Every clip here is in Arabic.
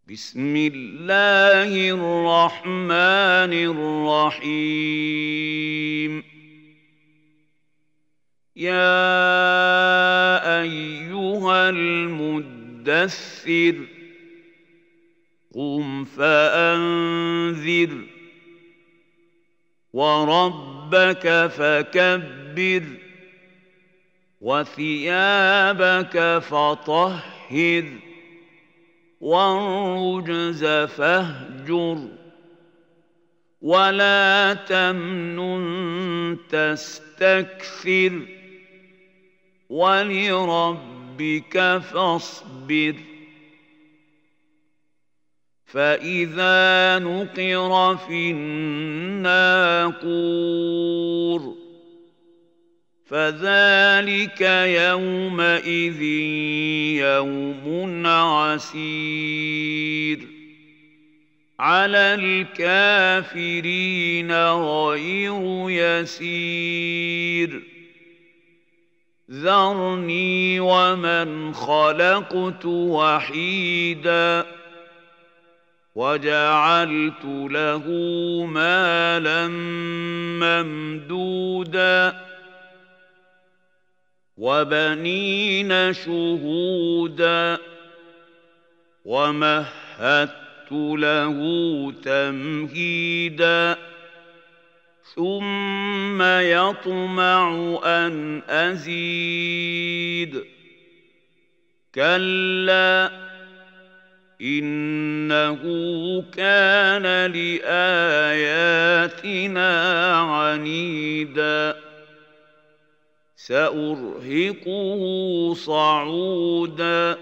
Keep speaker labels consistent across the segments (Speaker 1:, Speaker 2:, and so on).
Speaker 1: بسم الله الرحمن الرحيم. يا أيها المدثر قم فأنذر وربك فكبر وثيابك فطهر والرجز فاهجر ولا تمنن تستكثر ولربك فاصبر. فإذا نقر في الناقور فذلك يومئذ يوم عسير على الكافرين غير يسير. ذرني ومن خلقت وحيدا وجعلت له مالا ممدودا وبنين شهودا ومهدت له تمهيدا ثم يطمع أن أزيد. كلا إنه كان لآياتنا عنيدا سأرهقه صعودا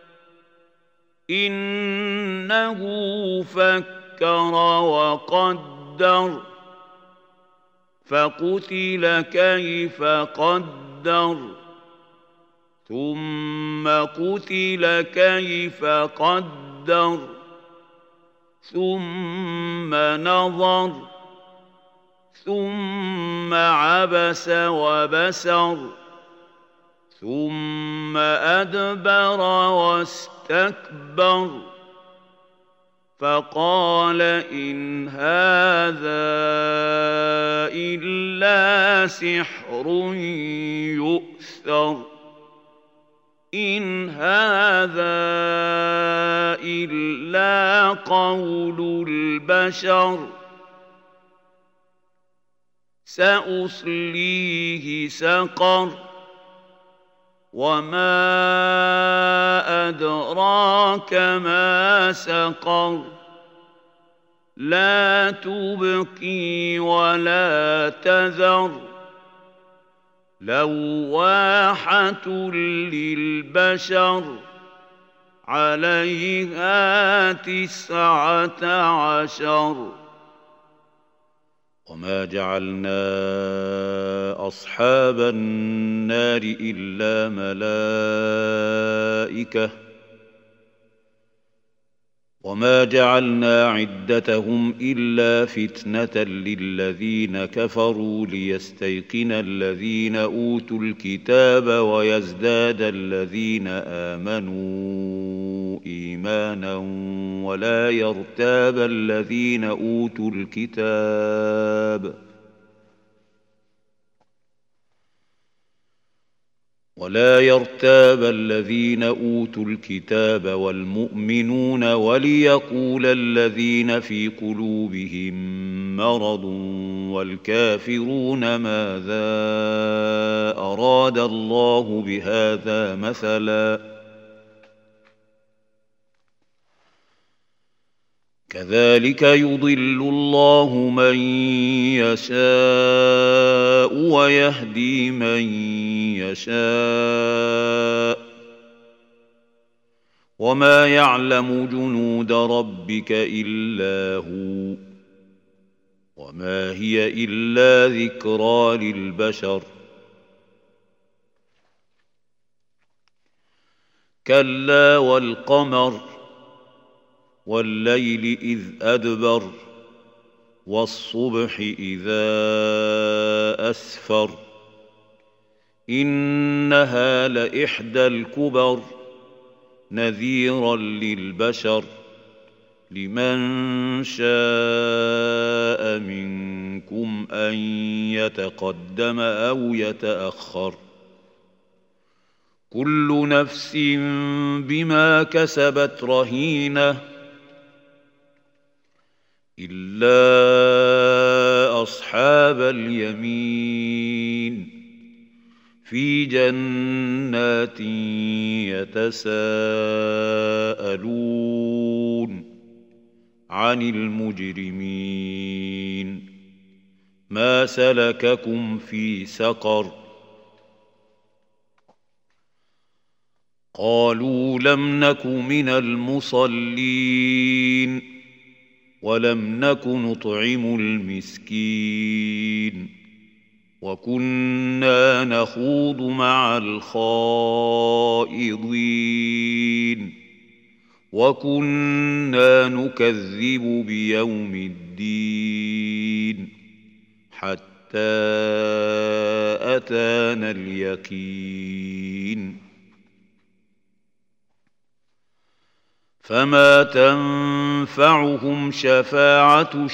Speaker 1: إنه فكر وقدر فقتل كيف قدر ثم قتل كيف قدر ثم نظر ثم عبس وبسر ثم أدبر واستكبر فقال إن هذا إلا سحر يؤثر إن هذا إلا قول البشر سأصليه سقر وما أدراك ما سقر لا تبقي ولا تذر لواحة للبشر عليها 19. وما جعلنا أصحاب النار إلا ملائكة وما جعلنا عدتهم إلا فتنة للذين كفروا ليستيقن الذين أوتوا الكتاب ويزداد الذين آمنوا إيمانا ولا يرتاب الذين أوتوا الكتاب والمؤمنون وليقول الذين في قلوبهم مرض والكافرون ماذا أراد الله بهذا مثلا كذلك يضل الله من يشاء ويهدي من يشاء وما يعلم جنود ربك إلا هو وما هي إلا ذكرى للبشر. كلا والقمر والليل إذ أدبر والصبح إذا أسفر إنها لإحدى الكبر نذيرا للبشر لمن شاء منكم أن يتقدم أو يتأخر كل نفس بما كسبت رهينة إلا أصحاب اليمين في جنات يتساءلون عن المجرمين ما سلككم في سقر قالوا لم نك من المصلين ولم نك نطعم المسكين وكنا نخوض مع الخائضين وكنا نكذب بيوم الدين حتى أتانا اليقين فما تنفعهم شفاعة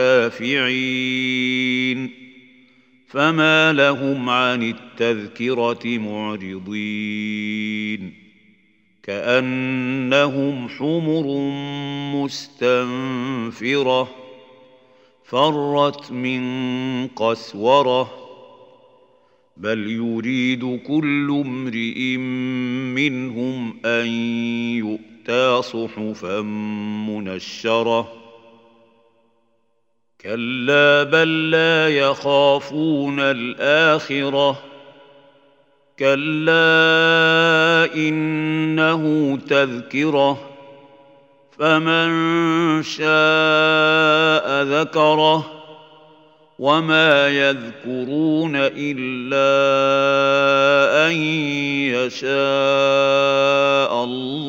Speaker 1: الشافعين فما لهم عن التذكرة معرضين كأنهم حمر مستنفرة فرت من قسورة بل يريد كل امرئ منهم أن يؤتى صحفا منشرة كلا بل لا يخافون الآخرة كلا إنه تذكرة فمن شاء ذكره وما يذكرون إلا أن يشاء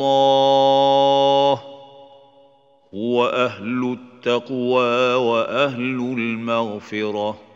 Speaker 1: الله هو أهل التقوى وأهل المغفرة